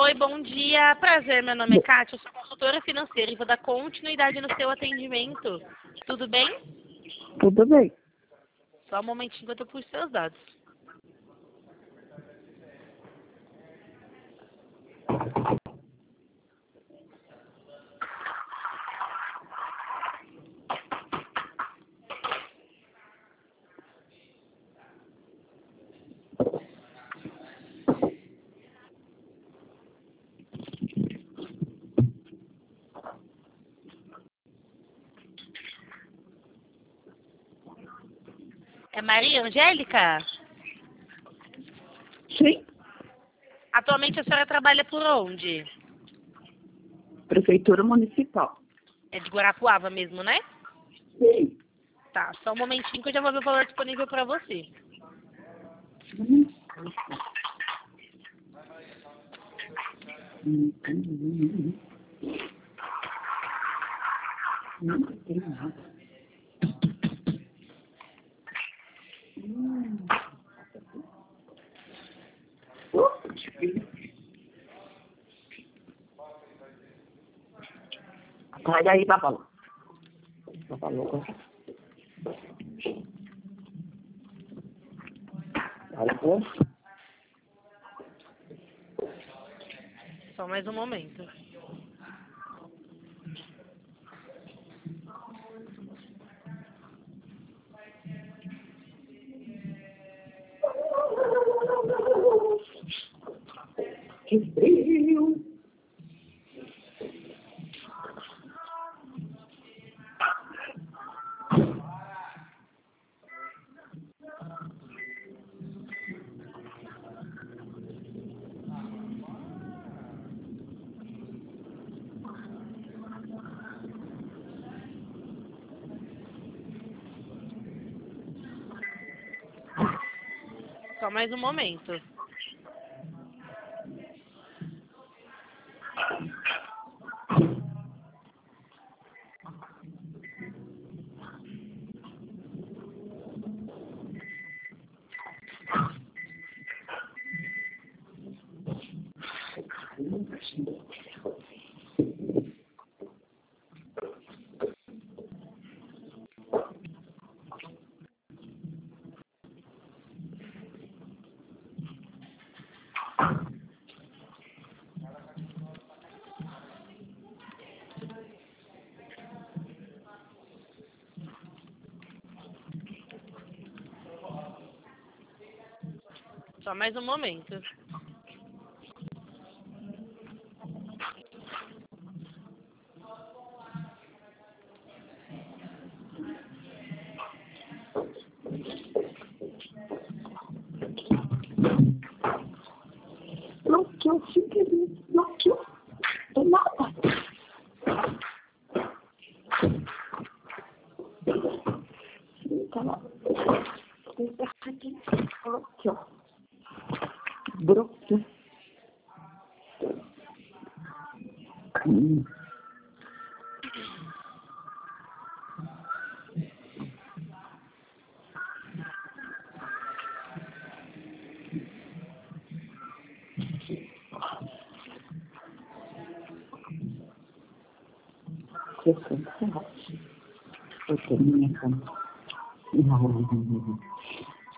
Oi, bom dia. Prazer, meu nome é Kátia, eu sou consultora financeira e vou dar continuidade no seu atendimento. Tudo bem? Tudo bem. Só um momentinho que eu tô por seus dados. É Maria Angélica? Sim. Atualmente a senhora trabalha por onde? Prefeitura Municipal. É de Guarapuava mesmo, né? Sim. Tá, só um momentinho que eu já vou ver o valor disponível para você. Não tem nada. Sai daí, Babalu. Babalu. Alô? Só mais um momento. Que frio. Só mais um momento. Só mais um momento. Bloqueou, simplesmente bloqueou. Do nada. Tá lá. Bloqueou. Bloqueou. Eu tenho minha conta. Não.